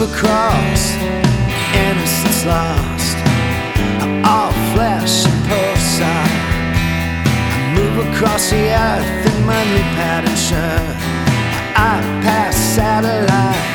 across, innocence lost, all flesh and pulsar. I move across the earth in my new patterned shirt. I pass satellite.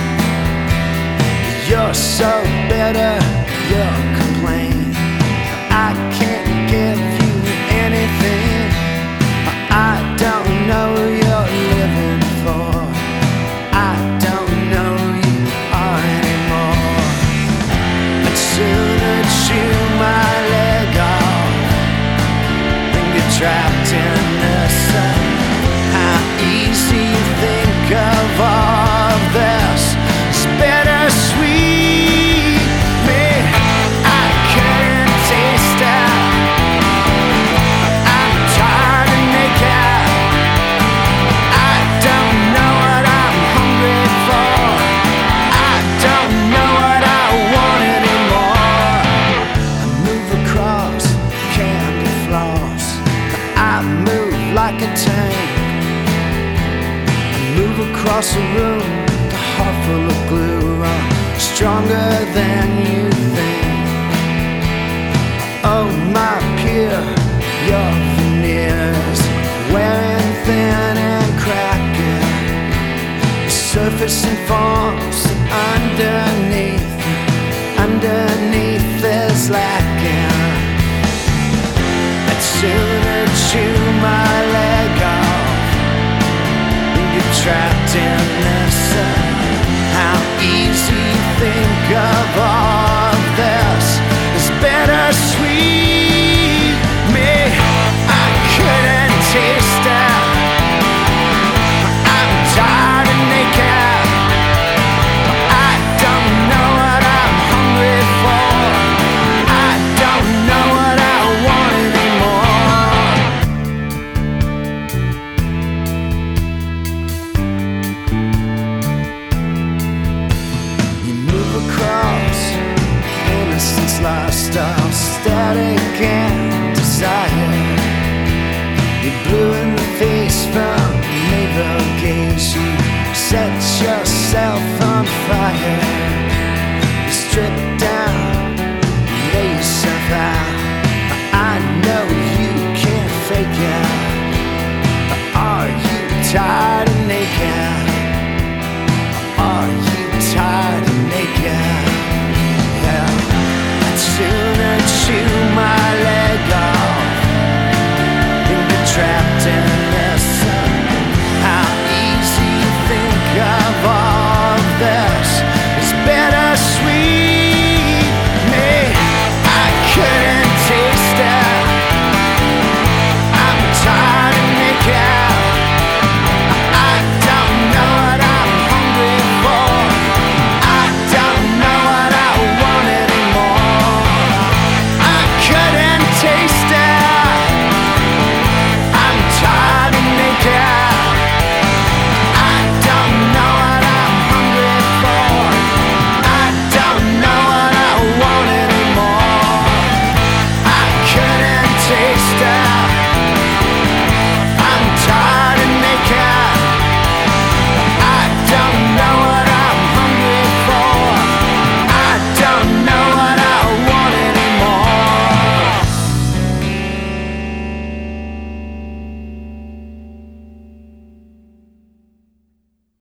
You're so bitter, you'll complain. I can't give you anything. I don't know who you're living for. I don't know who you are anymore. I'd sooner chew my leg off than get trapped in the sun. How easy you think of all of this. It's bittersweet. Me, I couldn't taste it. I'm tired and naked. I don't know what I'm hungry for. I don't know what I want anymore. I move across candy floss. I move like a tank. I move across a room, a heart full of glue. I'm stronger than you think. Oh, my pure, your veneers wearing thin and cracking. The surface informs underneath is lacking. I'd sooner chew my leg off than get trapped in this sun. How easy you think of all of this is bittersweet. Me, I couldn't taste it. I'm tired and naked. I don't know what I'm hungry for. I don't know what I want anymore. You move across, innocence lost, all static and desire. You're blue in the face from navel gaze. You set yourself on fire. You strip down, lay yourself out.